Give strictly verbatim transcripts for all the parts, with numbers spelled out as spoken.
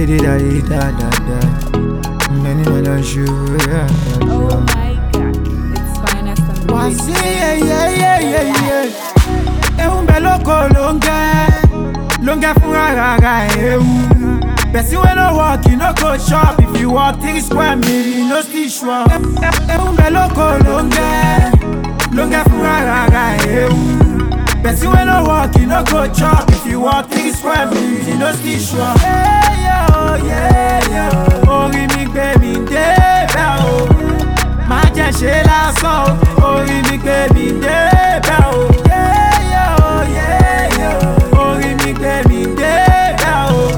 di da di da da da. Many man shoot. Oh my god, it's finest and What's it? Yeah, yeah, yeah, yeah, yeah. E un bello colonga, longa furaga e u. Person when no walk, you no go shop. If you walk three square meal, you no still sure. E un bello colonga, longa furaga e u. Person when no walk, you no go chop. If you walk three square meal, you no still sure. Yeah, yo, yeah, yo. Ori mi gbe mi débẹ̀ o. Má jẹ́ ṣe lásán o. Ori mi gbé mi débẹ̀ o. Yeah, yo, yeah, yo. Ori mi gbé mi débẹ̀ o.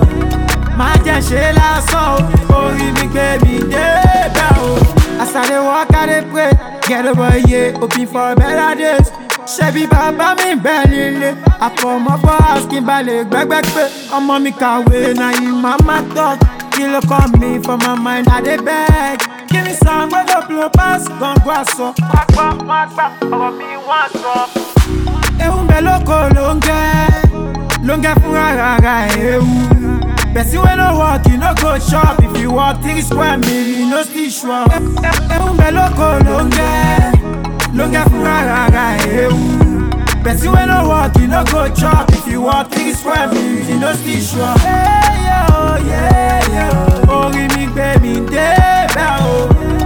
Má jẹ́ ṣe lásán o. Ori mi gbé mi débẹ̀ o. As I dey walk, I dey pray. Get over here, hoping for better days. Ṣebí bàbá mi bẹ nílé. Àfọ̀mọ́ bọ́ asking balẹ̀ gbẹ́gbẹ́ pé ọmọ mi kàwé na yìí mama talk. Kí ló kọ́ mi for my mind, I dey beg. Give me some wey go blow pass gbọ̀ngbọ̀ aṣọ. Wá gbọ́, wá gbà, ọ̀rọ̀ mi wọ́n sọ. Ewu ń bẹ lóko ló ń gẹ́, ló ń gẹ́ fún rárá ewu. Person wey no work, you no go shop. If you walk three square meal, you no still sure. Ewu ń bẹ lóko ló ń gẹ́, ló ń gẹ́ fún rárá ewu. Person wey no work, you no go chop. If you walk three square meal, you no still sure. Hey yo, yeah, yo. Ori mi gbé mi débẹ̀ o.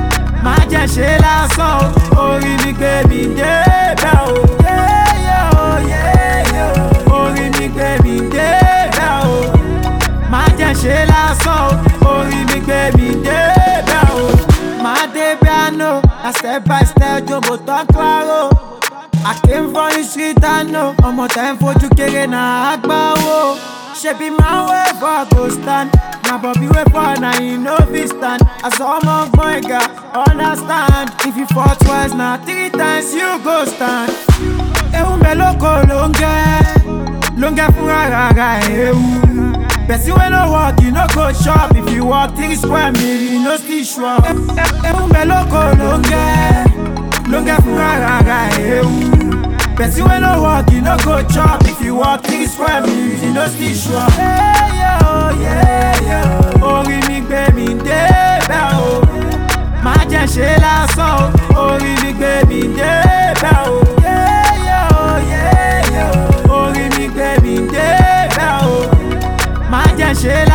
Má jẹ́ ṣe lásán o. Ori mi gbé mi débẹ̀ o. Yeah, yo, yeah, yo. Ori mi gbé mi débẹ̀ o. Má jẹ́ ṣe lásán o. Ori mi gbé mi débẹ̀ o. Má débẹ̀ àná, na step by step jumbo tán claro. I came from the street, I know. I'm more time for you, kere na agbawo. Shebi my way for go stand. Na Bobby way for na you know fi stand. As I'm a boy, girl, understand. If you fall twice, na three times you go stand. Ewu me loko longe, longe furaga ewu. Person wey no walk, you no go shop. If you walk three square meal, you no still sure. Ewu me loko longe, longe furaga ewu. Person wey no walk, you no go chop. If you walk three square meal, you no still sure. Hey yo, yeah, yo. Ori mi gbé mi débẹ̀ o. Má jẹ́ ṣe lásán o. Ori mi gbé mi débẹ̀ o. Yeah, yo, yeah, yo. Ori mi gbé mi débẹ̀ o. Má jẹ́ ṣe lásán o.